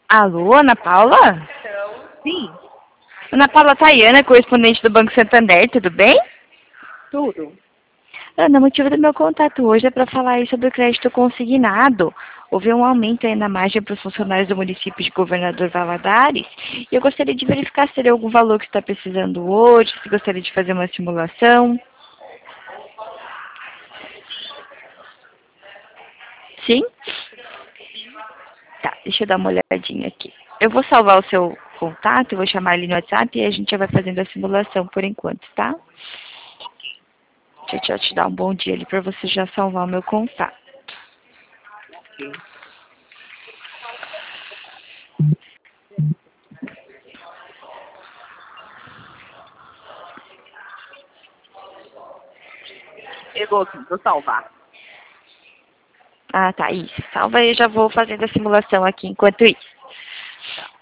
Alô, Ana Paula? Sim, Ana Paula Tayana, correspondente do Banco Santander, tudo bem? tudo. Ana, o motivo do meu contato hoje é para falar aí sobre o crédito consignado. Houve um aumento aí na margem para os funcionários do município de Governador Valadares. E eu gostaria de verificar se teria algum valor que está precisando hoje, se gostaria de fazer uma simulação. Sim? Tá, deixa eu dar uma olhadinha aqui. Eu vou salvar o seu contato, eu vou chamar ele no WhatsApp e a gente já vai fazendo a simulação por enquanto, tá? Deixa eu te dar um bom dia ali para você já salvar o meu contato. Ok. Chegou aqui, vou salvar. Ah, tá, isso. Salva aí, eu já vou fazendo a simulação aqui enquanto isso.